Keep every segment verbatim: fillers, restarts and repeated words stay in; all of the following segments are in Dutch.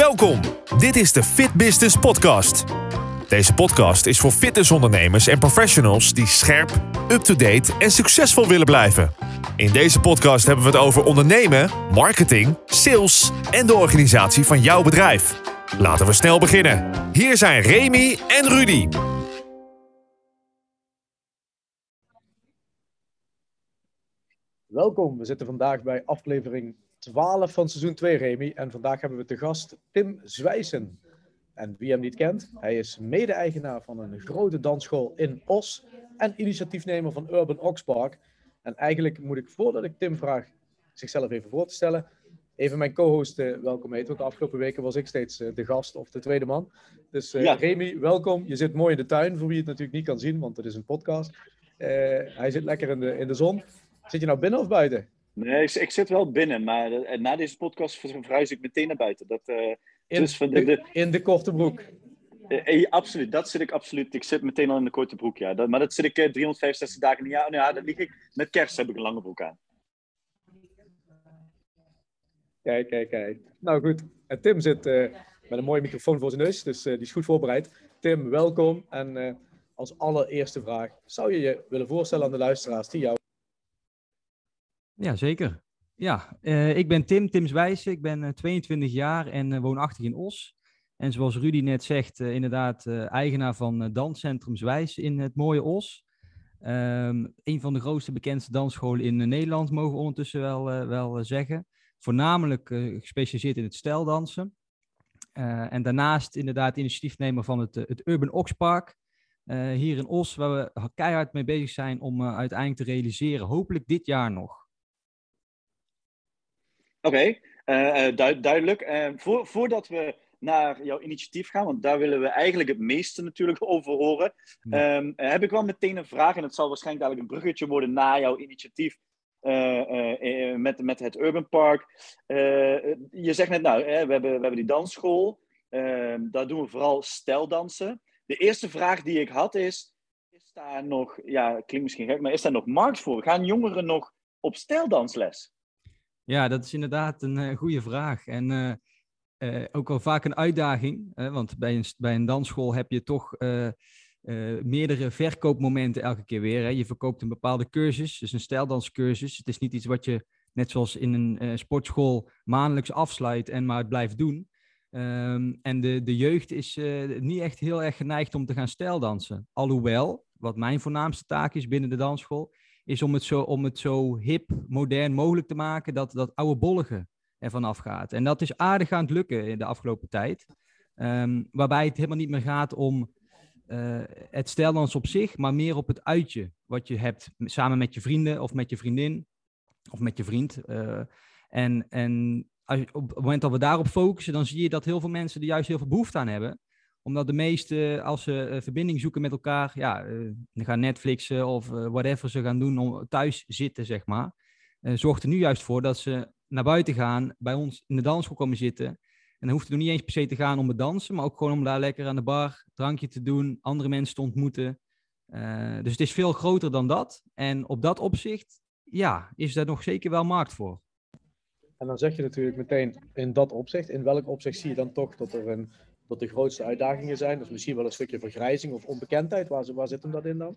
Welkom, dit is de Fit Business Podcast. Deze podcast is voor fitnessondernemers en professionals die scherp, up-to-date en succesvol willen blijven. In deze podcast hebben we het over ondernemen, marketing, sales en de organisatie van jouw bedrijf. Laten we snel beginnen. Hier zijn Remy en Rudy. Welkom, we zitten vandaag bij aflevering twaalf van seizoen twee, Remy. En vandaag hebben we te gast Tim Zwijsen. En wie hem niet kent, hij is mede-eigenaar van een grote dansschool in Os en initiatiefnemer van Urban Ox Park. En eigenlijk moet ik, voordat ik Tim vraag zichzelf even voor te stellen, even mijn co-host uh, welkom heten. Want de afgelopen weken was ik steeds uh, de gast of de tweede man. Dus uh, ja. Remy, welkom. Je zit mooi in de tuin, voor wie het natuurlijk niet kan zien, want het is een podcast. Uh, hij zit lekker in de, in de zon. Zit je nou binnen of buiten? Nee, ik, ik zit wel binnen, maar uh, na deze podcast verhuis ik meteen naar buiten. Dat, uh, in, dus van de, de, de, in de korte broek? Uh, uh, absoluut, dat zit ik absoluut. Ik zit meteen al in de korte broek, ja. Dat, maar dat zit ik uh, driehonderdvijfenzestig dagen in een jaar. Nou ja, dat lieg ik. Met kerst heb ik een lange broek aan. Kijk, kijk, kijk. Nou goed, en Tim zit uh, met een mooie microfoon voor zijn neus, dus uh, die is goed voorbereid. Tim, welkom. En uh, als allereerste vraag, zou je je willen voorstellen aan de luisteraars die jou... Ja, zeker. Ja, uh, ik ben Tim, Tim Zwijsen. Ik ben uh, tweeëntwintig jaar en uh, woonachtig in Os. En zoals Rudy net zegt, uh, inderdaad uh, eigenaar van uh, Danscentrum Zwijsen in het mooie Os. Um, een van de grootste, bekendste dansscholen in uh, Nederland, mogen we ondertussen wel, uh, wel uh, zeggen. Voornamelijk uh, gespecialiseerd in het stijldansen. Uh, en daarnaast inderdaad initiatiefnemer van het, uh, het Urban Ox Park. Uh, hier in Os, waar we keihard mee bezig zijn om uh, uiteindelijk te realiseren. Hopelijk dit jaar nog. Oké, okay, uh, du- duidelijk. Uh, voor, voordat we naar jouw initiatief gaan, want daar willen we eigenlijk het meeste natuurlijk over horen, ja. um, heb ik wel meteen een vraag, en het zal waarschijnlijk eigenlijk een bruggetje worden naar jouw initiatief uh, uh, uh, met, met het Urban Park. Uh, je zegt net, nou, uh, we, hebben, we hebben die dansschool, uh, daar doen we vooral stijldansen. De eerste vraag die ik had is, is daar nog, ja, klinkt misschien gek, maar is daar nog markt voor? Gaan jongeren nog op stijldansles? Ja, dat is inderdaad een uh, goede vraag. En uh, uh, ook wel vaak een uitdaging. Uh, want bij een, bij een dansschool heb je toch uh, uh, meerdere verkoopmomenten elke keer weer. Hè. Je verkoopt een bepaalde cursus, dus een stijldanscursus. Het is niet iets wat je, net zoals in een uh, sportschool, maandelijks afsluit en maar het blijft doen. Um, en de, de jeugd is uh, niet echt heel erg geneigd om te gaan stijldansen. Alhoewel, wat mijn voornaamste taak is binnen de dansschool, is om het zo, om het zo hip, modern mogelijk te maken dat dat oude bollige ervan afgaat. En dat is aardig aan het lukken in de afgelopen tijd. Um, waarbij het helemaal niet meer gaat om uh, het stijldans op zich, maar meer op het uitje wat je hebt samen met je vrienden of met je vriendin of met je vriend. Uh, en en als, op het moment dat we daarop focussen, dan zie je dat heel veel mensen er juist heel veel behoefte aan hebben. Omdat de meesten, als ze uh, verbinding zoeken met elkaar, ja, uh, gaan Netflixen of uh, whatever ze gaan doen om thuis zitten, zeg maar. Uh, zorgt er nu juist voor dat ze naar buiten gaan, bij ons in de dansschool komen zitten. En dan hoeft het nog niet eens per se te gaan om het dansen, maar ook gewoon om daar lekker aan de bar drankje te doen, andere mensen te ontmoeten. Uh, dus het is veel groter dan dat. En op dat opzicht, ja, is daar nog zeker wel markt voor. En dan zeg je natuurlijk meteen in dat opzicht. In welk opzicht zie je dan toch dat er een... dat de grootste uitdagingen zijn? Dus misschien wel een stukje vergrijzing of onbekendheid. Waar, waar zit hem dat in dan?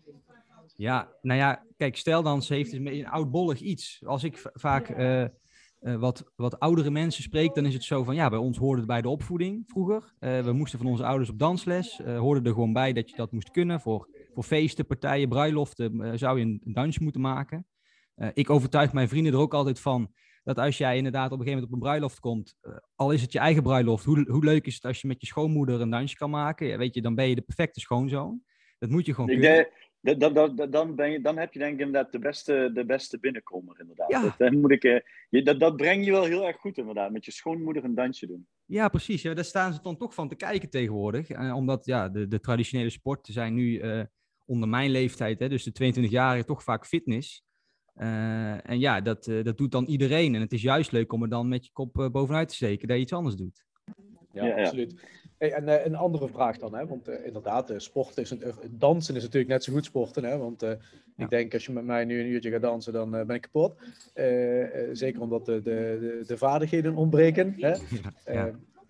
Ja, nou ja, kijk, stijldans heeft dus een oudbollig iets. Als ik v- vaak uh, uh, wat, wat oudere mensen spreek, dan is het zo van, ja, bij ons hoorde het bij de opvoeding vroeger. Uh, we moesten van onze ouders op dansles. Uh, hoorde er gewoon bij dat je dat moest kunnen. Voor, voor feesten, partijen, bruiloften uh, zou je een, een dansje moeten maken. Uh, ik overtuig mijn vrienden er ook altijd van dat als jij inderdaad op een gegeven moment op een bruiloft komt, uh, al is het je eigen bruiloft, hoe, hoe leuk is het als je met je schoonmoeder een dansje kan maken? Ja, weet je, dan ben je de perfecte schoonzoon. Dat moet je gewoon ik kunnen. De, dat, dat, dat, dan, ben je, dan heb je denk ik inderdaad de beste, de beste binnenkomer inderdaad. Ja. Dat, dat, moet ik, uh, je, dat, dat breng je wel heel erg goed inderdaad, met je schoonmoeder een dansje doen. Ja, precies. Ja, daar staan ze dan toch van te kijken tegenwoordig. Uh, omdat ja, de, de traditionele sporten zijn nu uh, onder mijn leeftijd, hè, dus de tweeëntwintigjarigen, toch vaak fitness. Uh, en ja, dat, uh, dat doet dan iedereen. En het is juist leuk om er dan met je kop uh, bovenuit te steken dat je iets anders doet. Ja, ja, absoluut. Hey, en uh, een andere vraag dan, hè? Want uh, inderdaad, uh, sporten is een, uh, dansen is natuurlijk net zo goed sporten, hè? Want uh, ja. ik denk als je met mij nu een uurtje gaat dansen, dan uh, ben ik kapot. Uh, uh, zeker omdat de, de, de, de vaardigheden ontbreken. Hè? Ja, ja. Uh,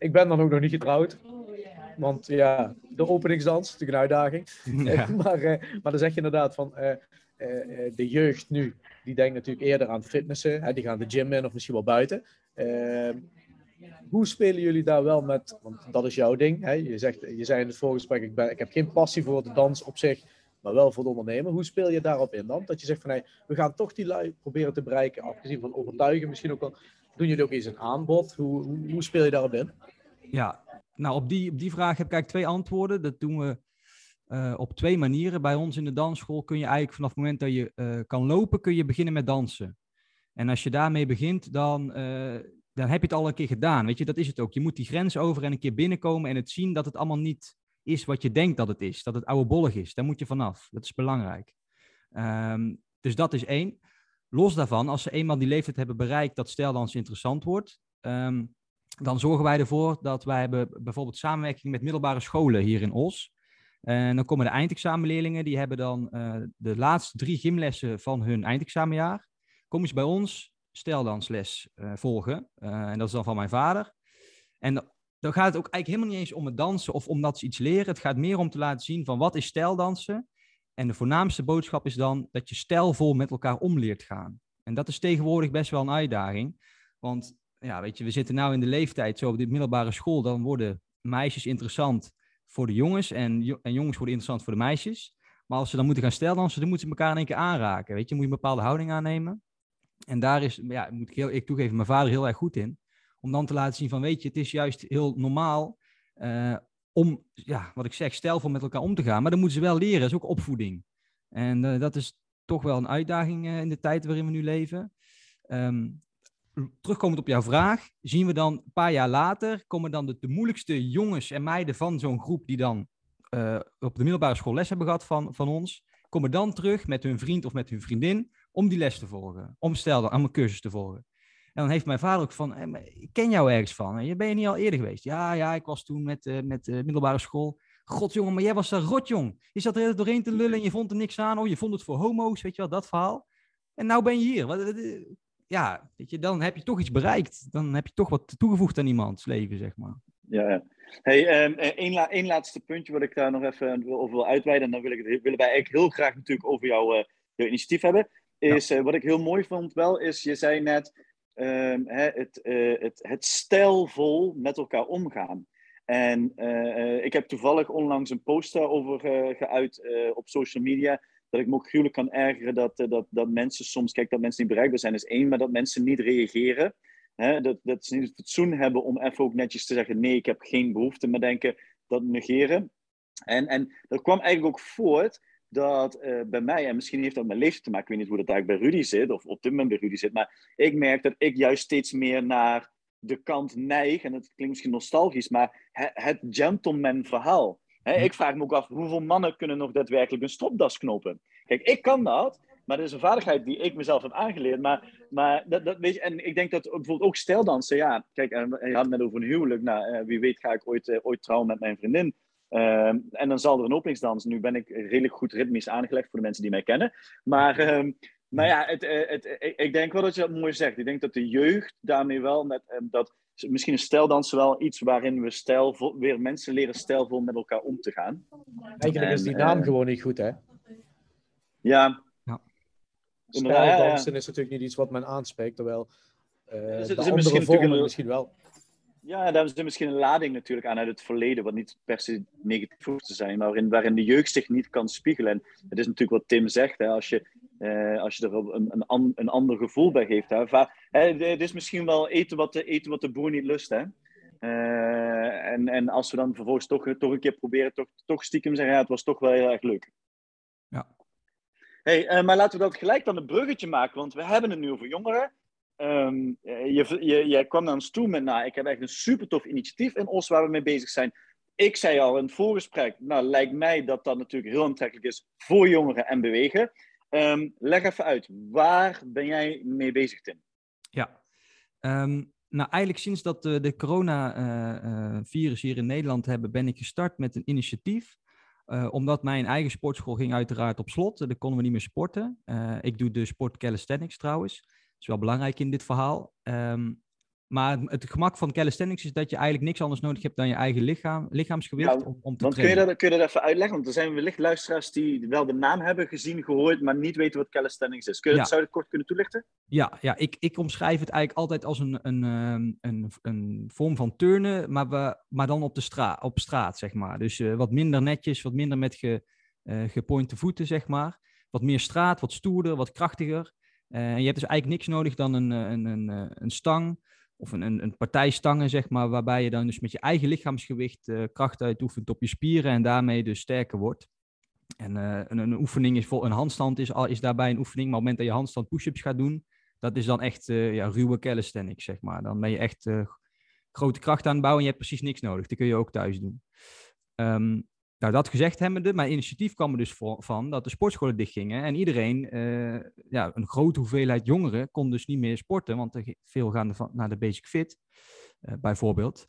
ik ben dan ook nog niet getrouwd. Want ja, de openingsdans is natuurlijk een uitdaging. Ja. maar, uh, maar dan zeg je inderdaad van uh, uh, de jeugd nu, die denkt natuurlijk eerder aan fitnessen. Hè, die gaan de gym in of misschien wel buiten. Uh, hoe spelen jullie daar wel met, want dat is jouw ding. Hè? Je, zegt, je zei in het voorgesprek, ik, ben, ik heb geen passie voor de dans op zich, maar wel voor de ondernemer. Hoe speel je daarop in dan? Dat je zegt van, hey, we gaan toch die lui proberen te bereiken, afgezien van overtuigen misschien ook wel. Doen jullie ook eens een aanbod? Hoe, hoe, hoe speel je daarop in? Ja, nou op die, op die vraag heb ik eigenlijk twee antwoorden. Dat doen we uh, op twee manieren. Bij ons in de dansschool kun je eigenlijk vanaf het moment dat je uh, kan lopen, kun je beginnen met dansen. En als je daarmee begint, dan, uh, dan heb je het al een keer gedaan. Weet je, dat is het ook. Je moet die grens over en een keer binnenkomen en het zien dat het allemaal niet is wat je denkt dat het is. Dat het oudebollig is. Daar moet je vanaf. Dat is belangrijk. Um, dus dat is één. Los daarvan, als ze eenmaal die leeftijd hebben bereikt dat stijldans interessant wordt, um, dan zorgen wij ervoor dat wij hebben bijvoorbeeld samenwerking met middelbare scholen hier in Os. En dan komen de eindexamenleerlingen, die hebben dan uh, de laatste drie gymlessen van hun eindexamenjaar. Komen ze bij ons stijldansles uh, volgen. Uh, en dat is dan van mijn vader. En dan gaat het ook eigenlijk helemaal niet eens om het dansen of omdat ze iets leren. Het gaat meer om te laten zien van wat is stijldansen. En de voornaamste boodschap is dan dat je stijlvol met elkaar om leert gaan. En dat is tegenwoordig best wel een uitdaging. Want ja, weet je, we zitten nu in de leeftijd zo op de middelbare school. Dan worden meisjes interessant voor de jongens en, jo- en jongens worden interessant voor de meisjes. Maar als ze dan moeten gaan stijldansen, dan moeten ze elkaar in één keer aanraken. Weet je, moet je een bepaalde houding aannemen. En daar is, ja, moet ik, heel, ik toegeven, mijn vader heel erg goed in. Om dan te laten zien van, weet je, het is juist heel normaal uh, om, ja, wat ik zeg, stijlvol met elkaar om te gaan. Maar dan moeten ze wel leren, dat is ook opvoeding. En uh, dat is toch wel een uitdaging uh, in de tijd waarin we nu leven. Um, terugkomend op jouw vraag, zien we dan een paar jaar later, komen dan de, de moeilijkste jongens en meiden van zo'n groep die dan uh, op de middelbare school les hebben gehad van, van ons, komen dan terug met hun vriend of met hun vriendin om die les te volgen. Om stel om een cursus te volgen. En dan heeft mijn vader ook van, hey, ik ken jou ergens van. Je ben je niet al eerder geweest? Ja, ja, ik was toen met, uh, met uh, middelbare school. God jongen, maar jij was daar rotjong. Je zat er doorheen te lullen en je vond er niks aan. Oh, je vond het voor homo's, weet je wel, dat verhaal. En nou ben je hier. Wat, ja, weet je, dan heb je toch iets bereikt. Dan heb je toch wat toegevoegd aan iemands leven, zeg maar. Ja, ja. Hey, um, één, la- één laatste puntje wat ik daar nog even over wil uitweiden. En dan wil ik het, willen wij eigenlijk heel graag natuurlijk over jouw, uh, jouw initiatief hebben. Is, ja. uh, wat ik heel mooi vond wel, is je zei net um, hè, het, uh, het, het stijlvol met elkaar omgaan. En uh, ik heb toevallig onlangs een post daarover uh, geuit uh, op social media. Dat ik me ook gruwelijk kan ergeren dat, uh, dat, dat mensen soms, kijk, dat mensen niet bereikbaar zijn is één, maar dat mensen niet reageren. Hè, dat, dat ze niet het fatsoen hebben om even ook netjes te zeggen, nee, ik heb geen behoefte, maar denken, dat negeren. En, en dat kwam eigenlijk ook voort dat uh, bij mij, en misschien heeft dat met leeftijd te maken, ik weet niet hoe dat eigenlijk bij Rudy zit, of op dit moment bij Rudy zit, maar ik merk dat ik juist steeds meer naar de kant neig, en dat klinkt misschien nostalgisch, maar het, het gentleman verhaal. Hè, ik vraag me ook af, hoeveel mannen kunnen nog daadwerkelijk een stropdas knopen? Kijk, ik kan dat, maar dat is een vaardigheid die ik mezelf heb aangeleerd. Maar, maar dat, dat, weet je, en ik denk dat bijvoorbeeld ook stijldansen, ja, kijk, je had het net over een huwelijk, nou, wie weet ga ik ooit, uh, ooit trouwen met mijn vriendin. Uh, en dan zal er een openingsdans. Nu ben ik redelijk goed ritmisch aangelegd voor de mensen die mij kennen. Maar, um, maar ja, het, het, het, ik, ik denk wel dat je dat mooi zegt. Ik denk dat de jeugd daarmee wel, met, um, dat misschien een stijldansen wel iets waarin we stijlvol, weer mensen leren stijlvol met elkaar om te gaan. Eigenlijk en, is die naam uh, gewoon niet goed, hè? Ja. Stijldansen is natuurlijk niet iets wat men aanspreekt, terwijl uh, er de andere misschien vormen een... misschien wel. Ja, daar zit misschien een lading natuurlijk aan uit het verleden, wat niet per se negatief hoeft te zijn, maar waarin, waarin de jeugd zich niet kan spiegelen. En het is natuurlijk wat Tim zegt, hè, als, je, uh, als je er een, een, een ander gevoel bij geeft. Hè. Va- hè, het is misschien wel eten wat de, eten wat de boer niet lust. Hè. Uh, en, en als we dan vervolgens toch, toch een keer proberen, toch, toch stiekem zeggen, ja, het was toch wel heel erg leuk. Ja. Hey, uh, maar laten we dat gelijk dan een bruggetje maken, want we hebben het nu over jongeren. Um, je, je, je kwam naar ons toe met, nou, ik heb echt een super tof initiatief in Os waar we mee bezig zijn. Ik zei al in het voorgesprek, nou, lijkt mij dat dat natuurlijk heel aantrekkelijk is voor jongeren en bewegen. Um, leg even uit, waar ben jij mee bezig, Tim? Ja, um, nou eigenlijk sinds dat de, de coronavirus uh, uh, hier in Nederland hebben, ben ik gestart met een initiatief. Uh, omdat mijn eigen sportschool ging uiteraard op slot. Daar konden we niet meer sporten. Uh, ik doe de sport calisthenics trouwens. Dat is wel belangrijk in dit verhaal. Um, Maar het gemak van calisthenics is dat je eigenlijk niks anders nodig hebt dan je eigen lichaam, lichaamsgewicht Ja, om, om te want kun je, trainen. dat, kun je dat even uitleggen? Want er zijn wellicht luisteraars die wel de naam hebben gezien, gehoord, maar niet weten wat calisthenics is. Kun je Ja. dat, zou je het kort kunnen toelichten? Ja, ja ik, ik omschrijf het eigenlijk altijd als een, een, een, een, een vorm van turnen, maar, we, maar dan op, de stra- op straat, zeg maar. Dus uh, wat minder netjes, wat minder met ge, uh, gepointe voeten, zeg maar. Wat meer straat, wat stoerder, wat krachtiger. Uh, en je hebt dus eigenlijk niks nodig dan een, een, een, een stang of een, een, een partij stangen, zeg maar, waarbij je dan dus met je eigen lichaamsgewicht uh, kracht uitoefent op je spieren en daarmee dus sterker wordt. En uh, een, een oefening is vol, een handstand is, is daarbij een oefening, maar op het moment dat je handstand push-ups gaat doen, dat is dan echt uh, ja, ruwe calisthenics, zeg maar. Dan ben je echt uh, grote kracht aan het bouwen en je hebt precies niks nodig. Dat kun je ook thuis doen. Um, nou, dat gezegd hebbende, mijn initiatief kwam er dus voor, van dat de sportscholen dichtgingen en iedereen, uh, ja, een grote hoeveelheid jongeren kon dus niet meer sporten, want er veel gaan de, naar de Basic Fit, uh, bijvoorbeeld.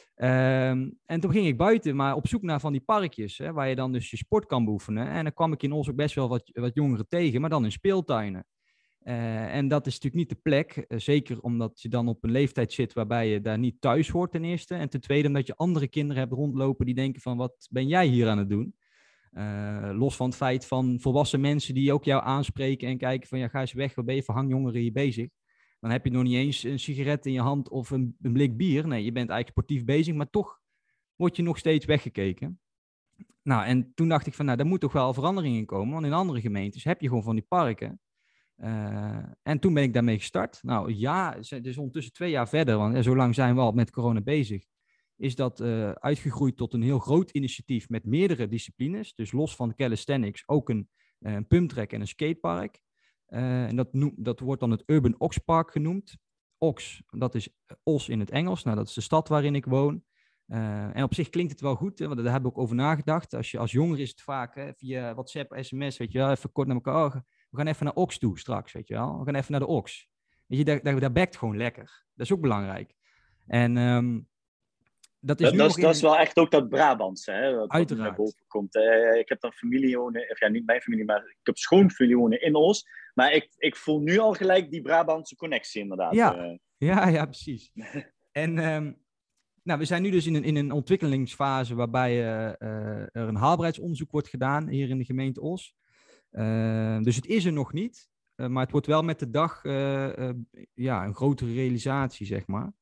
Um, en toen ging ik buiten, maar op zoek naar van die parkjes, hè, waar je dan dus je sport kan beoefenen. En dan kwam ik in Os ook best wel wat, wat jongeren tegen, maar dan in speeltuinen. Uh, en dat is natuurlijk niet de plek, uh, zeker omdat je dan op een leeftijd zit waarbij je daar niet thuis hoort ten eerste. En ten tweede omdat je andere kinderen hebt rondlopen die denken van, wat ben jij hier aan het doen? Uh, los van het feit van volwassen mensen die ook jou aanspreken en kijken van, ja, ga eens weg, waar ben je voor hangjongeren hier bezig? Dan heb je nog niet eens een sigaret in je hand of een, een blik bier. Nee, je bent eigenlijk sportief bezig, maar toch word je nog steeds weggekeken. Nou, en toen dacht ik van, nou, daar moet toch wel verandering in komen. Want in andere gemeentes heb je gewoon van die parken. Uh, en toen ben ik daarmee gestart. Nou ja, het is ondertussen twee jaar verder, want ja, zo lang zijn we al met corona bezig. Is dat uh, uitgegroeid tot een heel groot initiatief met meerdere disciplines. Dus los van calisthenics ook een, uh, een pumptrack en een skatepark. Uh, en dat, noem, dat wordt dan het Urban Ox Park genoemd. Ox, dat is Os in het Engels. Nou, dat is de stad waarin ik woon. Uh, en op zich klinkt het wel goed, hè, want daar heb ik ook over nagedacht. Als, je, als jonger is het vaak hè, via WhatsApp, sms, weet je wel, even kort naar elkaar. Oh, we gaan even naar Ox toe straks, weet je wel. We gaan even naar de Ox. Weet je, daar, daar, daar bekt gewoon lekker. Dat is ook belangrijk. En um, dat is dat, nu dat, nog is, in... dat is wel echt ook dat Brabantse, hè, wat, wat naar boven komt. Uh, ik heb dan familie wonen, of ja, niet mijn familie, maar ik heb schoonfamilie wonen in Os. Maar ik, ik voel nu al gelijk die Brabantse connectie, inderdaad. Ja, uh. ja, ja, precies. En um, nou, we zijn nu dus in een, in een ontwikkelingsfase waarbij uh, uh, er een haalbaarheidsonderzoek wordt gedaan hier in de gemeente Os. Uh, dus het is er nog niet, uh, maar het wordt wel met de dag uh, uh, ja, een grotere realisatie, zeg maar.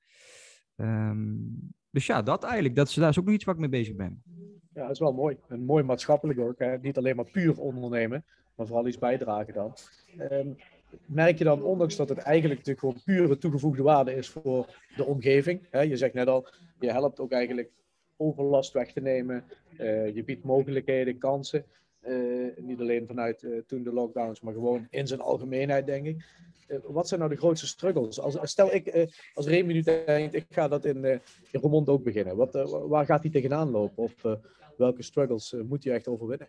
Um, dus ja, dat eigenlijk. Dat is, dat is ook nog iets waar ik mee bezig ben. Ja, dat is wel mooi. En mooi maatschappelijk ook. Hè? Niet alleen maar puur ondernemen, maar vooral iets bijdragen dan. Um, merk je dan, ondanks dat het eigenlijk natuurlijk gewoon pure toegevoegde waarde is voor de omgeving. Hè? Je zegt net al, je helpt ook eigenlijk overlast weg te nemen. Uh, je biedt mogelijkheden, kansen. Uh, niet alleen vanuit uh, toen de lockdowns, maar gewoon in zijn algemeenheid, denk ik. Uh, wat zijn nou de grootste struggles? Als, stel, ik, uh, als Remy nu denkt, ik ga dat in, uh, in Roermond ook beginnen. Wat, uh, waar gaat hij tegenaan lopen? Of uh, welke struggles uh, moet hij echt overwinnen?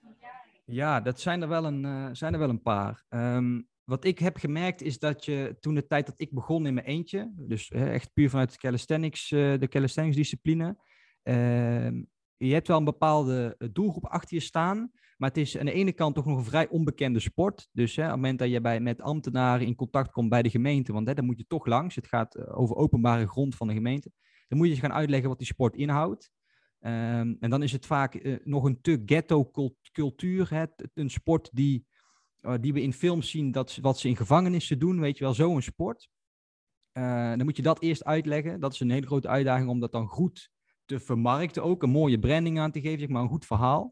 Ja, dat zijn er wel een, uh, zijn er wel een paar. Um, wat ik heb gemerkt is dat je toen de tijd dat ik begon in mijn eentje, dus uh, echt puur vanuit de calisthenics, uh, de calisthenics discipline, uh, je hebt wel een bepaalde doelgroep achter je staan, maar het is aan de ene kant toch nog een vrij onbekende sport. Dus hè, op het moment dat je bij, met ambtenaren in contact komt bij de gemeente, want hè, dan moet je toch langs, het gaat over openbare grond van de gemeente, dan moet je gaan uitleggen wat die sport inhoudt. Um, en dan is het vaak uh, nog een te ghetto cultuur, hè, een sport die, uh, die we in films zien, dat, wat ze in gevangenissen doen, weet je wel, zo'n sport. Uh, dan moet je dat eerst uitleggen. Dat is een hele grote uitdaging om dat dan goed te vermarkten ook, een mooie branding aan te geven, zeg maar een goed verhaal.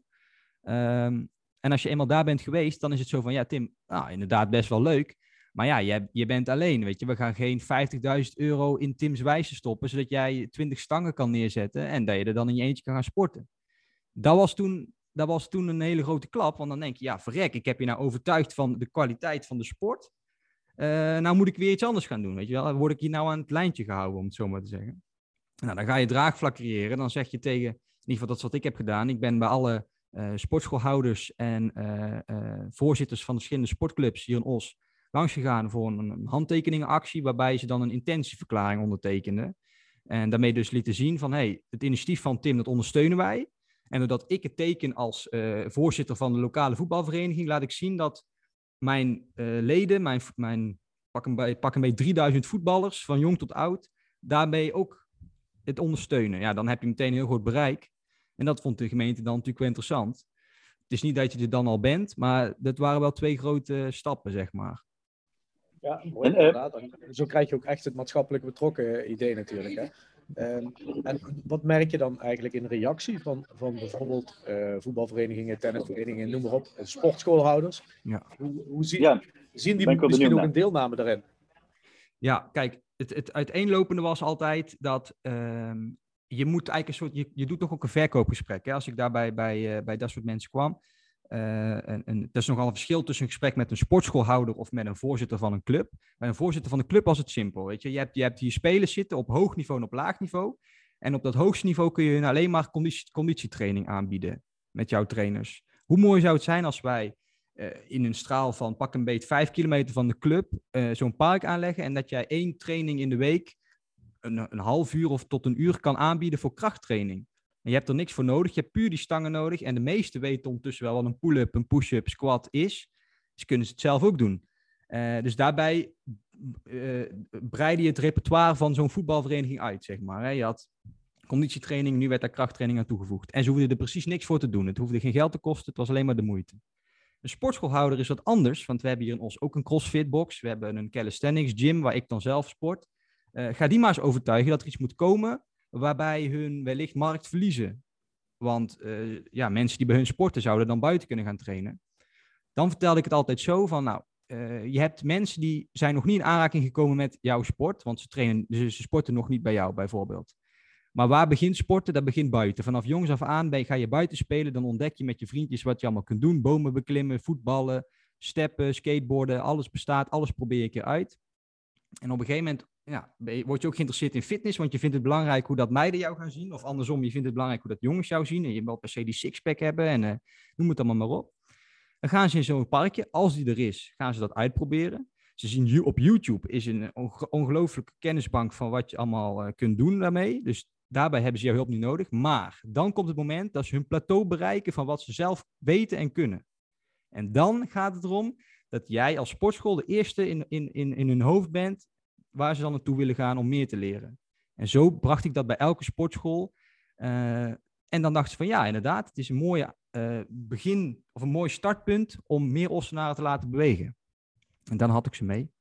Um, en als je eenmaal daar bent geweest, dan is het zo van, ja Tim, nou, inderdaad best wel leuk, maar ja, je, je bent alleen, weet je. We gaan geen vijftigduizend euro in Tim's wijze stoppen, zodat jij twintig stangen kan neerzetten en dat je er dan in je eentje kan gaan sporten. Dat was toen, dat was toen een hele grote klap, want dan denk je, ja verrek, ik heb je nou overtuigd van de kwaliteit van de sport. Uh, nou moet ik weer iets anders gaan doen, weet je wel. Dan word ik hier nou aan het lijntje gehouden, om het zo maar te zeggen. Nou, dan ga je draagvlak creëren. Dan zeg je tegen, in ieder geval dat is wat ik heb gedaan. Ik ben bij alle uh, sportschoolhouders en uh, uh, voorzitters van verschillende sportclubs hier in Os langs gegaan voor een, een handtekeningenactie, waarbij ze dan een intentieverklaring ondertekenden. En daarmee dus lieten zien van, hey, het initiatief van Tim, dat ondersteunen wij. En doordat ik het teken als uh, voorzitter van de lokale voetbalvereniging, laat ik zien dat mijn uh, leden, mijn, mijn pak een bij, pak een bij drieduizend voetballers, van jong tot oud, daarmee ook het ondersteunen. Ja, dan heb je meteen een heel groot bereik. En dat vond de gemeente dan natuurlijk wel interessant. Het is niet dat je er dan al bent, maar dat waren wel twee grote stappen, zeg maar. Ja, mooi En, uh, inderdaad. Zo krijg je ook echt het maatschappelijk betrokken idee natuurlijk. Hè? Um, en wat merk je dan eigenlijk in reactie van, van bijvoorbeeld uh, voetbalverenigingen, tennisverenigingen, noem maar op, sportschoolhouders? Ja. Hoe, hoe zie, ja, zien die misschien ook naar. een deelname daarin? Ja, kijk, het, het uiteenlopende was altijd dat uh, je moet eigenlijk een soort, je, je doet toch ook een verkoopgesprek. Hè? Als ik daarbij bij, uh, bij dat soort mensen kwam. Uh, en, en er is nogal een verschil tussen een gesprek met een sportschoolhouder of met een voorzitter van een club. Bij een voorzitter van de club was het simpel. Weet je? Je, hebt, je hebt hier spelers zitten op hoog niveau en op laag niveau. En op dat hoogste niveau kun je hun alleen maar conditie, conditietraining aanbieden met jouw trainers. Hoe mooi zou het zijn als wij uh, in een straal van pak een beet vijf kilometer van de club uh, zo'n park aanleggen en dat jij één training in de week een, een half uur of tot een uur kan aanbieden voor krachttraining. En je hebt er niks voor nodig. Je hebt puur die stangen nodig. En de meesten weten ondertussen wel wat een pull-up, een push-up, squat is. Dus kunnen ze het zelf ook doen. Uh, dus daarbij uh, breidde je het repertoire van zo'n voetbalvereniging uit, zeg maar. Hè. Je had conditietraining, nu werd daar krachttraining aan toegevoegd. En ze hoefden er precies niks voor te doen. Het hoefde geen geld te kosten, het was alleen maar de moeite. Een sportschoolhouder is wat anders, want we hebben hier in Os ook een crossfitbox. We hebben een calisthenics gym, waar ik dan zelf sport. Uh, ga die maar eens overtuigen dat er iets moet komen waarbij hun wellicht markt verliezen. Want uh, ja, mensen die bij hun sporten zouden dan buiten kunnen gaan trainen. Dan vertelde ik het altijd zo van, nou, uh, je hebt mensen die zijn nog niet in aanraking gekomen met jouw sport, want ze, trainen, ze, ze sporten nog niet bij jou bijvoorbeeld. Maar waar begint sporten? Dat begint buiten. Vanaf jongs af aan ben, ga je buiten spelen, dan ontdek je met je vriendjes wat je allemaal kunt doen. Bomen beklimmen, voetballen, steppen, skateboarden, alles bestaat, alles probeer je een keer uit. En op een gegeven moment ja, word je ook geïnteresseerd in fitness, want je vindt het belangrijk hoe dat meiden jou gaan zien. Of andersom, je vindt het belangrijk hoe dat jongens jou zien. En je wil per se die sixpack hebben en uh, noem het allemaal maar op. Dan gaan ze in zo'n parkje, als die er is, gaan ze dat uitproberen. Ze zien op YouTube is een ongelooflijke kennisbank van wat je allemaal uh, kunt doen daarmee. Dus daarbij hebben ze jouw hulp niet nodig. Maar dan komt het moment dat ze hun plateau bereiken van wat ze zelf weten en kunnen. En dan gaat het erom dat jij als sportschool de eerste in, in, in, in hun hoofd bent waar ze dan naartoe willen gaan om meer te leren. En zo bracht ik dat bij elke sportschool. Uh, en dan dachten ze van ja, inderdaad, het is een mooi uh, begin of een mooi startpunt om meer Ossenaren te laten bewegen. En dan had ik ze mee.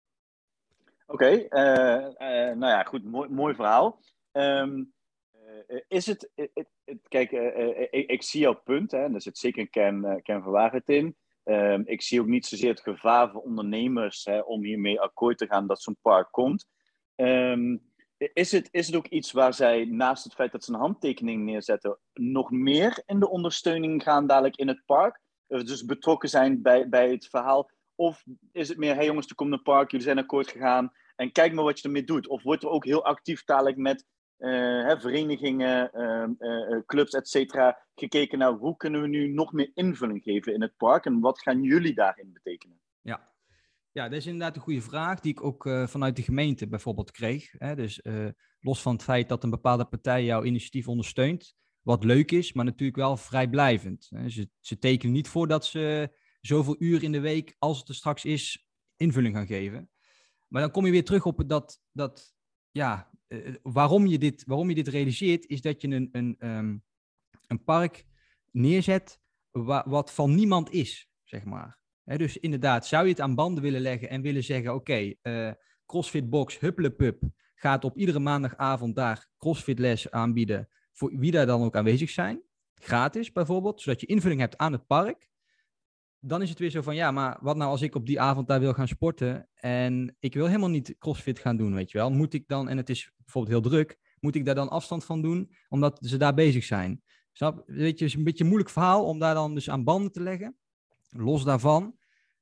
Oké, okay, uh, uh, nou ja, goed, mooi, mooi verhaal. Um, uh, is het, it, it, it, kijk, uh, uh, ik, ik zie jouw punt, hè, en er zit zeker een kern, uh, kern van waarheid in. Um, ik zie ook niet zozeer het gevaar voor ondernemers hè, om hiermee akkoord te gaan dat zo'n park komt. Um, is, het, is het ook iets waar zij naast het feit dat ze een handtekening neerzetten nog meer in de ondersteuning gaan dadelijk in het park? Dus betrokken zijn bij, bij het verhaal? Of is het meer, hey jongens, er komt een park, jullie zijn akkoord gegaan en kijk maar wat je ermee doet? Of wordt er ook heel actief dadelijk met uh, hè, verenigingen, uh, uh, clubs, et cetera, gekeken naar hoe kunnen we nu nog meer invulling geven in het park en wat gaan jullie daarin betekenen? Ja, ja dat is inderdaad een goede vraag die ik ook uh, vanuit de gemeente bijvoorbeeld kreeg. Hè? Dus uh, los van het feit dat een bepaalde partij jouw initiatief ondersteunt, wat leuk is, maar natuurlijk wel vrijblijvend. Hè? Ze, ze tekenen niet voor dat ze zoveel uur in de week, als het er straks is, invulling gaan geven. Maar dan kom je weer terug op dat, dat ja, uh, waarom, je dit, waarom je dit realiseert, is dat je een, een, um, een park neerzet wa- wat van niemand is, zeg maar. He, dus inderdaad, zou je het aan banden willen leggen en willen zeggen, oké, okay, uh, CrossFit Box, Huppelepup, gaat op iedere maandagavond daar CrossFit les aanbieden voor wie daar dan ook aanwezig zijn. Gratis bijvoorbeeld, zodat je invulling hebt aan het park. Dan is het weer zo van, ja, maar wat nou als ik op die avond daar wil gaan sporten en ik wil helemaal niet CrossFit gaan doen, weet je wel. Moet ik dan, en het is bijvoorbeeld heel druk, moet ik daar dan afstand van doen, omdat ze daar bezig zijn? Snap? Weet je, het is een beetje een moeilijk verhaal om daar dan dus aan banden te leggen. Los daarvan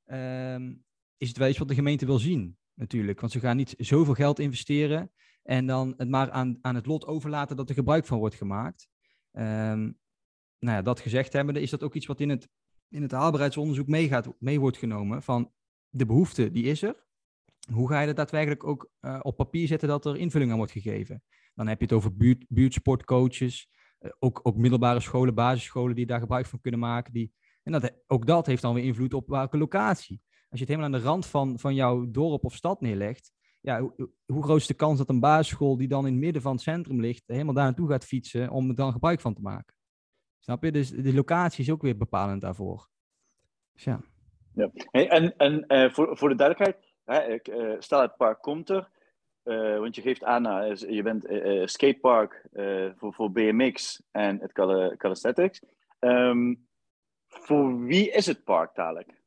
um, is het wel iets wat de gemeente wil zien, natuurlijk. Want ze gaan niet zoveel geld investeren en dan het maar aan, aan het lot overlaten dat er gebruik van wordt gemaakt. Um, nou ja, dat gezegd hebbende, is dat ook iets wat in het in het haalbaarheidsonderzoek mee, gaat, mee wordt genomen van de behoefte, die is er. Hoe ga je dat daadwerkelijk ook uh, op papier zetten dat er invulling aan wordt gegeven? Dan heb je het over buurt, buurtsportcoaches, uh, ook, ook middelbare scholen, basisscholen die daar gebruik van kunnen maken. Die, en dat, ook dat heeft dan weer invloed op welke locatie. Als je het helemaal aan de rand van, van jouw dorp of stad neerlegt, ja, hoe, hoe groot is de kans dat een basisschool die dan in het midden van het centrum ligt, helemaal daar naartoe gaat fietsen om er dan gebruik van te maken? Snap je? Dus de locatie is ook weer bepalend daarvoor. Dus ja. Ja. Hey, en en uh, voor, voor de duidelijkheid, hè, ik, uh, stel het park komt er, uh, want je geeft aan, uh, je bent uh, skatepark uh, voor, voor B M X en het cal- calisthenics. Um, voor wie is het park dadelijk?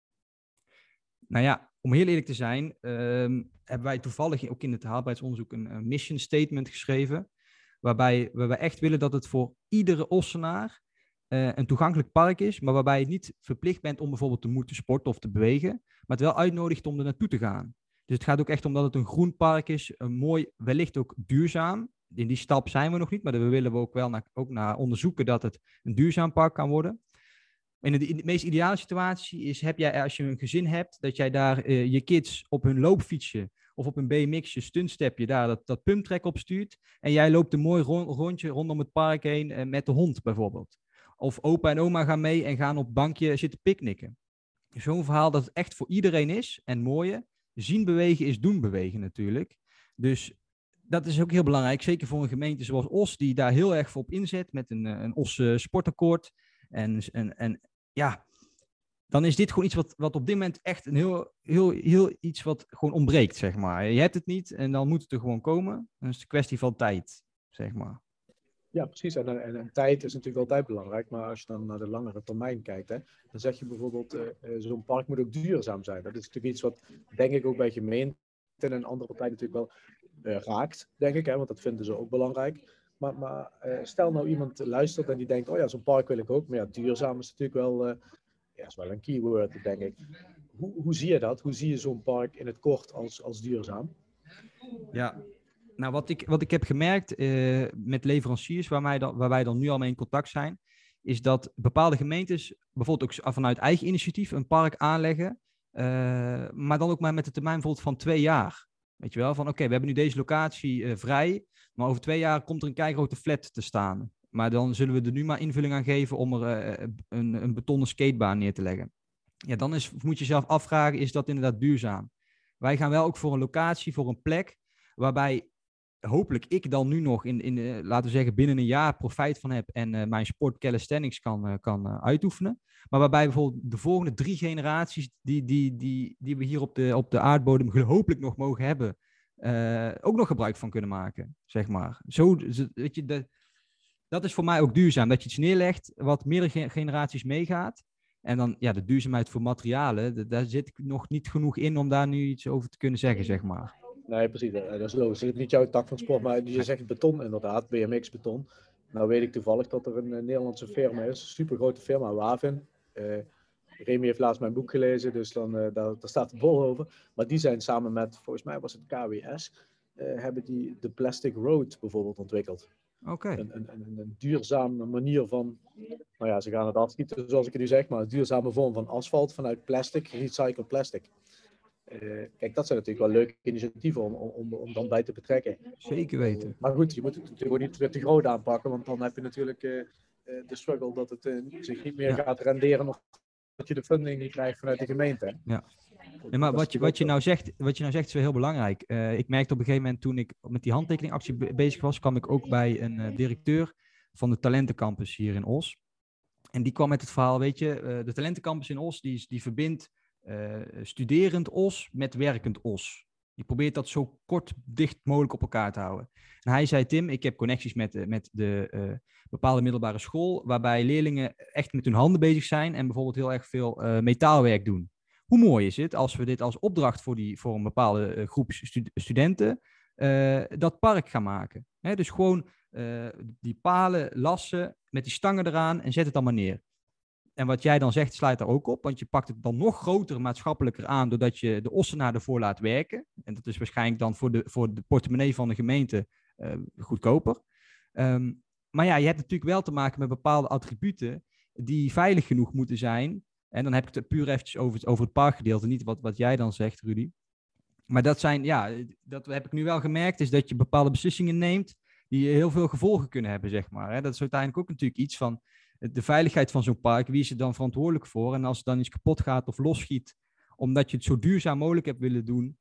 Nou ja, om heel eerlijk te zijn, um, hebben wij toevallig ook in het haalbaarheidsonderzoek een, een mission statement geschreven, waarbij we echt willen dat het voor iedere Ossenaar uh, een toegankelijk park is, maar waarbij je niet verplicht bent om bijvoorbeeld te moeten sporten of te bewegen, maar het wel uitnodigt om er naartoe te gaan. Dus het gaat ook echt om dat het een groen park is, een mooi, wellicht ook duurzaam. In die stap zijn we nog niet, maar we willen we ook wel naar, ook naar onderzoeken dat het een duurzaam park kan worden. In de, in de meest ideale situatie is, heb jij, als je een gezin hebt, dat jij daar uh, je kids op hun loopfietsje of op een B M X'je, stuntstepje, daar dat, dat pumptrack op stuurt. En jij loopt een mooi rond, rondje rondom het park heen uh, met de hond bijvoorbeeld. Of opa en oma gaan mee en gaan op het bankje zitten picknicken. Zo'n verhaal dat het echt voor iedereen is. En mooie, zien bewegen is doen bewegen natuurlijk. Dus dat is ook heel belangrijk. Zeker voor een gemeente zoals Os, die daar heel erg voor op inzet met een, een Os uh, sportakkoord. En, en, en ja, dan is dit gewoon iets wat, wat op dit moment echt een heel, heel, heel iets wat gewoon ontbreekt, zeg maar. Je hebt het niet en dan moet het er gewoon komen. Dan is het een kwestie van tijd, zeg maar. Ja, precies. En, en, en tijd is natuurlijk altijd belangrijk, maar als je dan naar de langere termijn kijkt, hè, dan zeg je bijvoorbeeld, uh, uh, zo'n park moet ook duurzaam zijn. Dat is natuurlijk iets wat, denk ik, ook bij gemeenten en andere partijen natuurlijk wel uh, raakt, denk ik, hè, want dat vinden ze ook belangrijk. Maar, maar uh, stel nou iemand luistert en die denkt, oh ja, zo'n park wil ik ook. Maar ja, duurzaam is natuurlijk wel, uh, ja, is wel een keyword, denk ik. Hoe, hoe zie je dat? Hoe zie je zo'n park in het kort als, als duurzaam? Ja, nou wat ik, wat ik heb gemerkt uh, met leveranciers waar wij, dan, waar wij dan nu al mee in contact zijn, is dat bepaalde gemeentes bijvoorbeeld ook vanuit eigen initiatief een park aanleggen, uh, maar dan ook maar met de termijn bijvoorbeeld van twee jaar. Weet je wel, van oké, okay, we hebben nu deze locatie uh, vrij, maar over twee jaar komt er een keigrote flat te staan. Maar dan zullen we er nu maar invulling aan geven om er uh, een, een betonnen skatebaan neer te leggen. Ja, dan is, moet je jezelf afvragen, is dat inderdaad duurzaam? Wij gaan wel ook voor een locatie, voor een plek, waarbij hopelijk ik dan nu nog, in, in, uh, laten we zeggen, binnen een jaar profijt van heb en uh, mijn sport calisthenics kan, uh, kan uh, uitoefenen. Maar waarbij bijvoorbeeld de volgende drie generaties die, die, die, die we hier op de, op de aardbodem hopelijk nog mogen hebben, uh, ook nog gebruik van kunnen maken, zeg maar. Zo, weet je, de, dat is voor mij ook duurzaam, dat je iets neerlegt wat meerdere generaties meegaat. En dan, ja, de duurzaamheid voor materialen, de, daar zit ik nog niet genoeg in om daar nu iets over te kunnen zeggen, zeg maar. Nee, precies. Dat is logisch. Het is niet jouw tak van sport, maar je zegt beton inderdaad, B M X beton. Nou weet ik toevallig dat er een, een Nederlandse firma is, een supergrote firma, Wavin. Uh, Remy heeft laatst mijn boek gelezen, dus dan, uh, daar, daar staat het bol over. Maar die zijn samen met, volgens mij was het K W S, uh, hebben die de Plastic Road bijvoorbeeld ontwikkeld. Oké. Okay. Een, een, een, een duurzame manier van, nou ja, ze gaan het afschieten zoals ik het nu zeg, maar een duurzame vorm van asfalt vanuit plastic, recycled plastic. Uh, kijk, dat zijn natuurlijk wel leuke initiatieven om, om, om dan bij te betrekken. Zeker weten. Uh, maar goed, je moet het natuurlijk ook niet te groot aanpakken, want dan heb je natuurlijk uh, uh, de struggle dat het uh, zich niet meer ja. gaat renderen of dat je de funding niet krijgt vanuit de gemeente. Ja. Ja, maar wat je, wat, je nou zegt, wat je nou zegt is wel heel belangrijk. Uh, ik merkte op een gegeven moment toen ik met die handtekeningactie be- bezig was, kwam ik ook bij een uh, directeur van de Talentencampus hier in Os. En die kwam met het verhaal, weet je, uh, de Talentencampus in Os, die, die verbindt uh, studerend Os met werkend Os. Die probeert dat zo kort, dicht mogelijk op elkaar te houden. En hij zei, Tim, ik heb connecties met, uh, met de uh, bepaalde middelbare school, waarbij leerlingen echt met hun handen bezig zijn en bijvoorbeeld heel erg veel uh, metaalwerk doen. Hoe mooi is het als we dit als opdracht voor, die, voor een bepaalde uh, groep stu- studenten uh, dat park gaan maken. Hè, dus gewoon uh, die palen lassen met die stangen eraan en zet het dan maar neer. En wat jij dan zegt sluit daar ook op, want je pakt het dan nog groter maatschappelijker aan doordat je de Ossenaar ervoor laat werken. En dat is waarschijnlijk dan voor de, voor de portemonnee van de gemeente uh, goedkoper. Um, maar ja, je hebt natuurlijk wel te maken met bepaalde attributen die veilig genoeg moeten zijn. En dan heb ik het puur eventjes over het, over het parkgedeelte, niet wat, wat jij dan zegt, Rudy. Maar dat zijn, ja, dat heb ik nu wel gemerkt, is dat je bepaalde beslissingen neemt die heel veel gevolgen kunnen hebben, zeg maar. Hè. Dat is uiteindelijk ook natuurlijk iets van de veiligheid van zo'n park. Wie is er dan verantwoordelijk voor? En als er dan iets kapot gaat of losschiet, omdat je het zo duurzaam mogelijk hebt willen doen,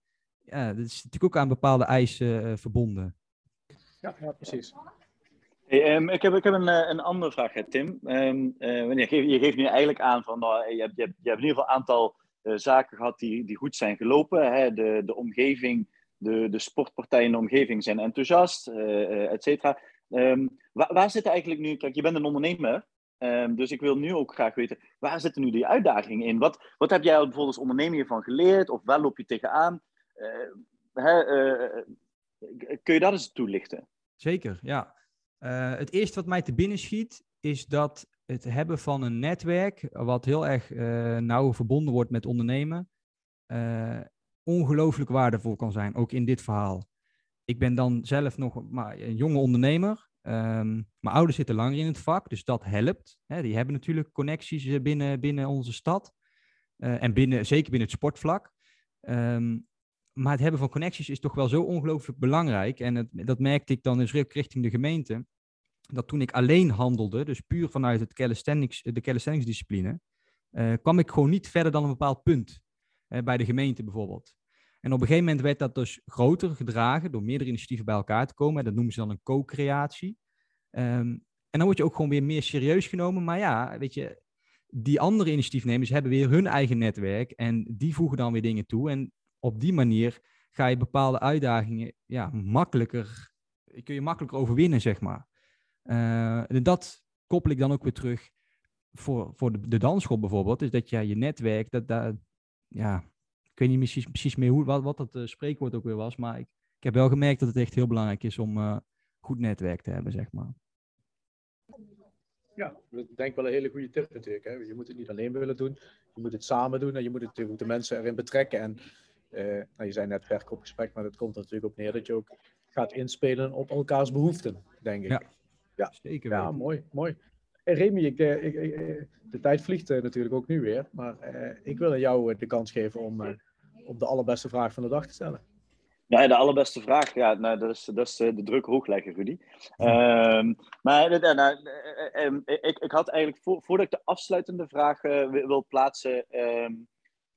ja, dat is natuurlijk ook aan bepaalde eisen uh, verbonden. Ja, ja precies. Hey, um, ik heb, ik heb een, een andere vraag, hè, Tim. Um, uh, je, geeft, je geeft nu eigenlijk aan van, nou, je, hebt, je, hebt, je hebt in ieder geval een aantal uh, zaken gehad die, die goed zijn gelopen. Hè? De, de omgeving, de, de sportpartijen in de omgeving zijn enthousiast, uh, uh, et cetera. Um, waar, waar zit eigenlijk nu, kijk, je bent een ondernemer, um, dus ik wil nu ook graag weten, waar zitten nu die uitdagingen in? Wat, wat heb jij bijvoorbeeld als ondernemer hiervan geleerd, of waar loop je tegenaan? Uh, hè, uh, kun je dat eens toelichten? Zeker, ja. Uh, het eerste wat mij te binnen schiet, is dat het hebben van een netwerk, wat heel erg uh, nauw verbonden wordt met ondernemen, uh, ongelooflijk waardevol kan zijn, ook in dit verhaal. Ik ben dan zelf nog maar een jonge ondernemer. Um, mijn ouders zitten langer in het vak, dus dat helpt. Hè, die hebben natuurlijk connecties binnen, binnen onze stad. Uh, en binnen, zeker binnen het sportvlak. Um, maar het hebben van connecties is toch wel zo ongelooflijk belangrijk. En het, dat merkte ik dan dus richting de gemeente. Dat toen ik alleen handelde, dus puur vanuit het calisthenics, de calisthenics discipline, uh, kwam ik gewoon niet verder dan een bepaald punt. Uh, bij de gemeente bijvoorbeeld. En op een gegeven moment werd dat dus groter gedragen door meerdere initiatieven bij elkaar te komen. Dat noemen ze dan een co-creatie. Um, en dan word je ook gewoon weer meer serieus genomen. Maar ja, weet je, die andere initiatiefnemers hebben weer hun eigen netwerk en die voegen dan weer dingen toe. En op die manier ga je bepaalde uitdagingen ja, makkelijker, kun je makkelijker overwinnen, zeg maar. Uh, en dat koppel ik dan ook weer terug voor, voor de, de dansschool bijvoorbeeld. Is dat ja, je netwerk, dat, dat, ja, ik weet niet precies, precies meer hoe, wat, wat dat uh, spreekwoord ook weer was, maar ik, ik heb wel gemerkt dat het echt heel belangrijk is om uh, goed netwerk te hebben, zeg maar. Ja, dat denk ik wel een hele goede tip natuurlijk. Hè. Je moet het niet alleen willen doen, je moet het samen doen en je moet het natuurlijk de mensen erin betrekken. En uh, nou, je zei net verkoopgesprek, maar dat komt er natuurlijk op neer dat je ook gaat inspelen op elkaars behoeften, denk ik. Ja, ja. zeker Ja, weten. mooi, mooi. Hey Remy, ik, ik, ik, de tijd vliegt uh, natuurlijk ook nu weer, maar uh, ik wil aan jou uh, de kans geven om, uh, om de allerbeste vraag van de dag te stellen. Ja, de allerbeste vraag, ja, nou, dat is, dat is de druk hoog leggen, Rudy. Um, maar uh, nou, uh, uh, ik, ik had eigenlijk, vo, voordat ik de afsluitende vraag uh, wil plaatsen, um,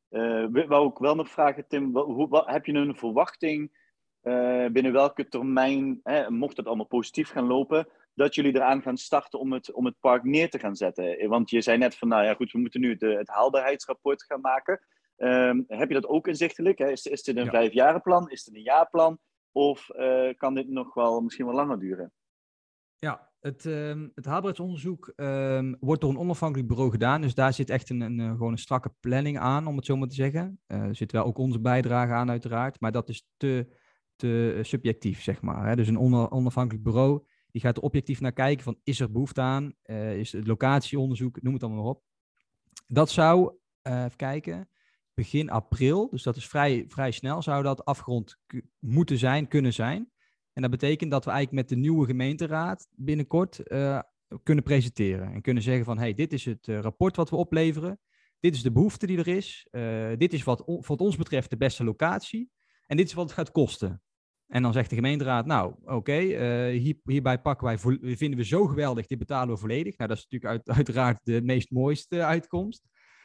uh, wou ik wel nog vragen, Tim, hoe, wat, heb je een verwachting uh, binnen welke termijn, hè, mocht het allemaal positief gaan lopen, dat jullie eraan gaan starten om het, om het park neer te gaan zetten? Want je zei net van, nou ja goed, we moeten nu de, het haalbaarheidsrapport gaan maken. Um, heb je dat ook inzichtelijk? Hè? Is, is dit een ja. vijfjarenplan? Is dit een jaarplan? Of uh, kan dit nog wel misschien wel langer duren? Ja, het, um, het haalbaarheidsonderzoek um, wordt door een onafhankelijk bureau gedaan. Dus daar zit echt een, een, een, gewoon een strakke planning aan, om het zo maar te zeggen. Uh, er zit wel ook onze bijdrage aan uiteraard. Maar dat is te, te subjectief, zeg maar. Hè? Dus een on, onafhankelijk bureau, die gaat er objectief naar kijken van, is er behoefte aan? Uh, is het locatieonderzoek? Noem het allemaal maar op. Dat zou, uh, even kijken... begin april, dus dat is vrij, vrij snel, zou dat afgerond k- moeten zijn, kunnen zijn. En dat betekent dat we eigenlijk met de nieuwe gemeenteraad binnenkort uh, kunnen presenteren. En kunnen zeggen van, hey, dit is het uh, rapport wat we opleveren. Dit is de behoefte die er is. Uh, dit is wat, on- wat ons betreft de beste locatie. En dit is wat het gaat kosten. En dan zegt de gemeenteraad, nou, oké, okay, uh, hier, hierbij pakken wij, vo- vinden we zo geweldig, dit betalen we volledig. Nou, dat is natuurlijk uit, uiteraard de meest mooiste uitkomst.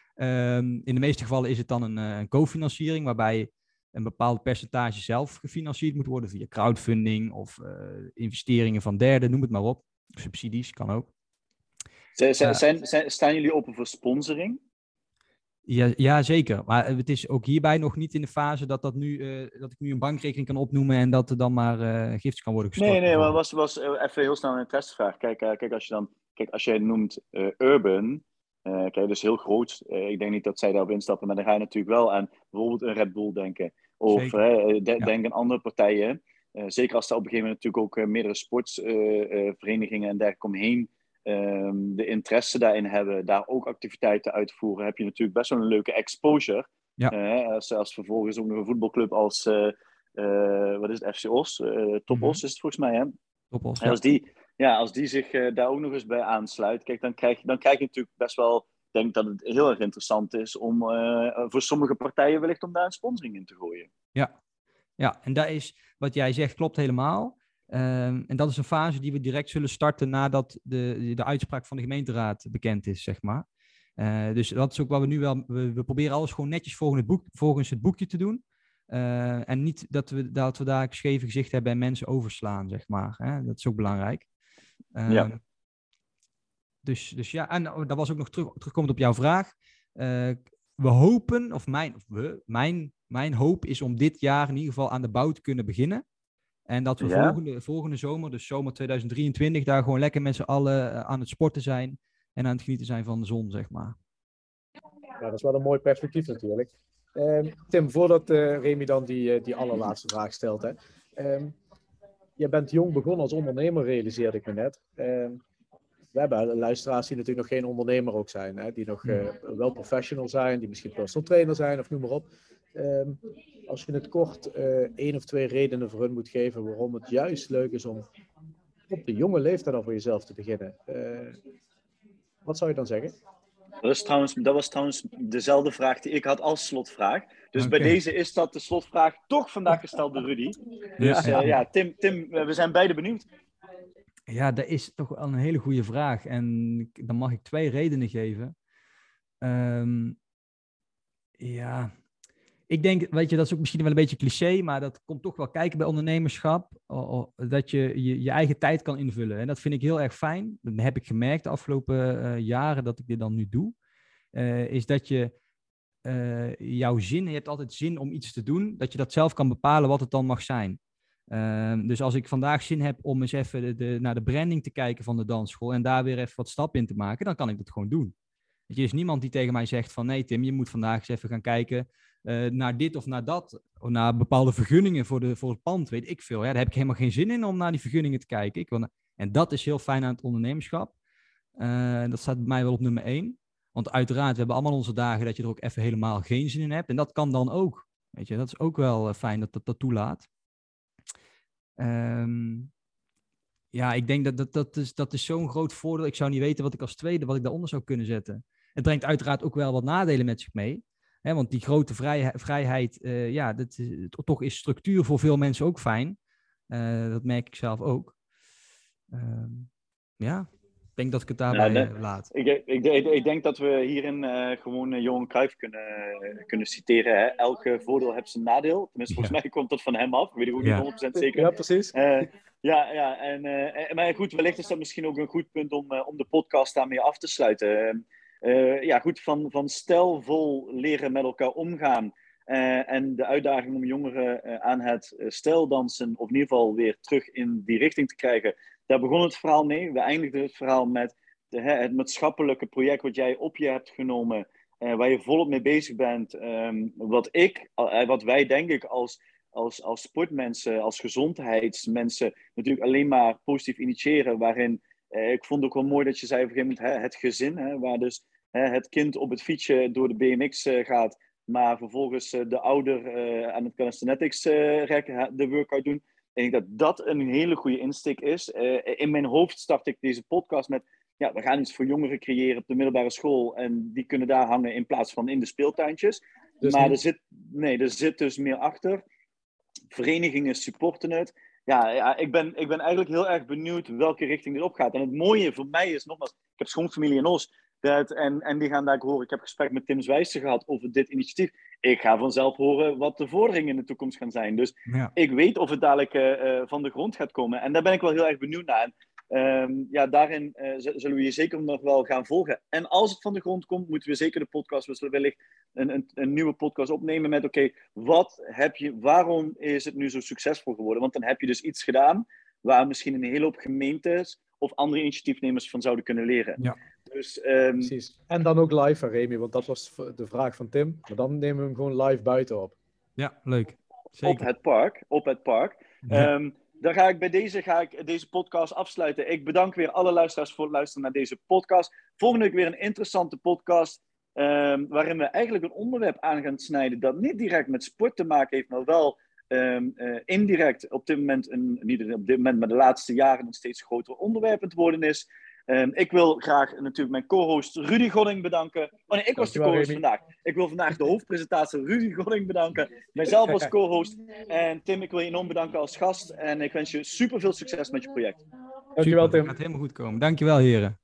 Um, in de meeste gevallen is het dan een, een cofinanciering, waarbij een bepaald percentage zelf gefinancierd moet worden via crowdfunding of uh, investeringen van derden, noem het maar op. Subsidies kan ook. Z- z- uh, zijn, zijn, staan jullie open voor sponsoring? Ja, ja, zeker. Maar het is ook hierbij nog niet in de fase dat, dat, nu, uh, dat ik nu een bankrekening kan opnoemen en dat er dan maar uh, gifts kan worden gestort. Nee, nee, maar was, was uh, even heel snel een interessevraag. Kijk, uh, kijk, als je dan, kijk, als jij noemt uh, Urban, uh, kijk, dus heel groot. Uh, ik denk niet dat zij daarop instappen, maar dan ga je natuurlijk wel aan bijvoorbeeld een Red Bull denken. Of uh, de, ja. denk aan andere partijen. Uh, zeker als er op een gegeven moment natuurlijk ook uh, meerdere sportverenigingen uh, uh, en dergelijke omheen um, de interesse daarin hebben, daar ook activiteiten uitvoeren, heb je natuurlijk best wel een leuke exposure. Ja. Uh, als, als vervolgens ook nog een voetbalclub als, uh, uh, wat is het, F C Os, uh, Top Mm-hmm. Os is het volgens mij, hè? Top Os, en als, ja. die, ja, als die zich uh, daar ook nog eens bij aansluit, kijk, dan krijg, dan krijg je natuurlijk best wel, ik denk dat het heel erg interessant is om uh, voor sommige partijen wellicht om daar een sponsoring in te gooien. Ja, ja, en dat is wat jij zegt, klopt helemaal. Um, en dat is een fase die we direct zullen starten nadat de, de uitspraak van de gemeenteraad bekend is, zeg maar. Uh, dus dat is ook wat we nu wel, we, we proberen alles gewoon netjes volgens het, boek, volgens het boekje te doen. Uh, en niet dat we, dat we daar scheve gezicht hebben en mensen overslaan, zeg maar. Hè? Dat is ook belangrijk. Uh, ja. Dus, dus ja, en dat was ook nog terug, terugkomend op jouw vraag. Uh, we hopen, of mijn, of we, mijn, mijn hoop is om dit jaar in ieder geval aan de bouw te kunnen beginnen. En dat we ja. volgende, volgende zomer, dus zomer tweeduizend drieëntwintig, daar gewoon lekker met z'n allen aan het sporten zijn en aan het genieten zijn van de zon, zeg maar. Ja, dat is wel een mooi perspectief natuurlijk. Uh, Tim, voordat uh, Remy dan die, uh, die allerlaatste vraag stelt. Hè. Uh, je bent jong begonnen als ondernemer, realiseerde ik me net. Uh, we hebben luisteraars die natuurlijk nog geen ondernemer ook zijn. Hè, die nog uh, wel professional zijn, die misschien personal trainer zijn of noem maar op. Uh, als je in het kort uh, één of twee redenen voor hun moet geven waarom het juist leuk is om op de jonge leeftijd al voor jezelf te beginnen. Uh, wat zou je dan zeggen? Dat was, trouwens, dat was trouwens dezelfde vraag die ik had als slotvraag. Dus okay. Bij deze is dat de slotvraag toch vandaag gesteld door Rudy. Dus ja, uh, ja Tim, Tim, we zijn beide benieuwd. Ja, dat is toch wel een hele goede vraag. En dan mag ik twee redenen geven. Um, ja, ik denk, weet je, dat is ook misschien wel een beetje cliché, maar dat komt toch wel kijken bij ondernemerschap. Dat je je, je eigen tijd kan invullen. En dat vind ik heel erg fijn. Dat heb ik gemerkt de afgelopen uh, jaren dat ik dit dan nu doe. Uh, is dat je uh, jouw zin, je hebt altijd zin om iets te doen, dat je dat zelf kan bepalen wat het dan mag zijn. Uh, dus als ik vandaag zin heb om eens even de, de, naar de branding te kijken van de dansschool en daar weer even wat stappen in te maken, dan kan ik dat gewoon doen. Weet je, er is niemand die tegen mij zegt van nee Tim, je moet vandaag eens even gaan kijken uh, naar dit of naar dat, of naar bepaalde vergunningen voor, de, voor het pand, weet ik veel. Ja, daar heb ik helemaal geen zin in om naar die vergunningen te kijken. Ik wil na- en dat is heel fijn aan het ondernemerschap. Uh, dat staat bij mij wel op nummer één. Want uiteraard, we hebben allemaal onze dagen dat je er ook even helemaal geen zin in hebt. En dat kan dan ook. Weet je, dat is ook wel uh, fijn dat dat, dat toelaat. Um, ja, ik denk dat dat, dat is, dat is zo'n groot voordeel. Ik zou niet weten wat ik als tweede, wat ik daaronder zou kunnen zetten. Het brengt uiteraard ook wel wat nadelen met zich mee. Hè, want die grote vrij, vrijheid, uh, ja, dat is, toch is structuur voor veel mensen ook fijn. Uh, dat merk ik zelf ook. Uh, ja, ik denk dat ik het daarbij nou, nee, laat. Ik, ik, ik, ik denk dat we hierin uh, gewoon uh, Johan Cruijff kunnen, uh, kunnen citeren. Hè? Elke voordeel heeft zijn nadeel. Tenminste, volgens ja. mij komt dat van hem af. Ik weet ik ook niet honderd procent zeker. Ja, precies. Uh, ja, ja en, uh, maar goed, wellicht is dat misschien ook een goed punt om, uh, om de podcast daarmee af te sluiten. Uh, ja, goed, van, van stijlvol leren met elkaar omgaan. Uh, en de uitdaging om jongeren uh, aan het uh, stijldansen, of in ieder geval weer terug in die richting te krijgen. Daar begon het verhaal mee. We eindigden het verhaal met de, hè, het maatschappelijke project wat jij op je hebt genomen. Uh, waar je volop mee bezig bent. Um, wat ik, uh, wat wij denk ik als, als, als sportmensen, als gezondheidsmensen natuurlijk alleen maar positief initiëren. Waarin, uh, ik vond het ook wel mooi dat je zei op een gegeven moment hè, het gezin. Hè, waar dus hè, het kind op het fietsje door de B M X uh, gaat. Maar vervolgens uh, de ouder uh, aan het calisthenics uh, rekken, de workout doen. Ik denk dat dat een hele goede insteek is. Uh, in mijn hoofd start ik deze podcast met... Ja, we gaan iets voor jongeren creëren op de middelbare school. En die kunnen daar hangen in plaats van in de speeltuintjes. Dus maar er zit, nee, er zit dus meer achter. Verenigingen supporten het. Ja, ja ik, ben, ik ben eigenlijk heel erg benieuwd welke richting dit opgaat. En het mooie voor mij is, nogmaals... Ik heb schoonfamilie in Os. Dat, en, en die gaan daar horen. Ik heb gesprek met Tim Zwijsen gehad over dit initiatief. Ik ga vanzelf horen wat de vorderingen in de toekomst gaan zijn. Dus ja. Ik weet of het dadelijk uh, van de grond gaat komen. En daar ben ik wel heel erg benieuwd naar. En, um, ja, daarin uh, z- zullen we je zeker nog wel gaan volgen. En als het van de grond komt, moeten we zeker de podcast... We zullen wellicht een, een, een nieuwe podcast opnemen met... Oké, okay, wat heb je... Waarom is het nu zo succesvol geworden? Want dan heb je dus iets gedaan... waar misschien een hele hoop gemeentes... of andere initiatiefnemers van zouden kunnen leren. Ja. Dus, um... Precies. En dan ook live, Remy, want dat was de vraag van Tim. Maar dan nemen we hem gewoon live buiten op. Ja, leuk. Zeker. Op het park. Op het park. Ja. Um, dan ga ik bij deze, ga ik deze podcast afsluiten. Ik bedank weer alle luisteraars voor het luisteren naar deze podcast. Volgende week weer een interessante podcast. Um, waarin we eigenlijk een onderwerp aan gaan snijden. Dat niet direct met sport te maken heeft, maar wel... Um, uh, indirect op dit moment, een, niet op dit moment, maar de laatste jaren een steeds groter onderwerp aan het worden is. Um, ik wil graag natuurlijk mijn co-host Rudy Godding bedanken. Oh nee, ik was de co-host Remy. vandaag. Ik wil vandaag de hoofdpresentator Rudy Godding bedanken. Mijzelf als co-host. En Tim, ik wil je enorm bedanken als gast. En ik wens je super veel succes met je project. Dankjewel, Tim. Het gaat helemaal goed komen. Dankjewel, heren.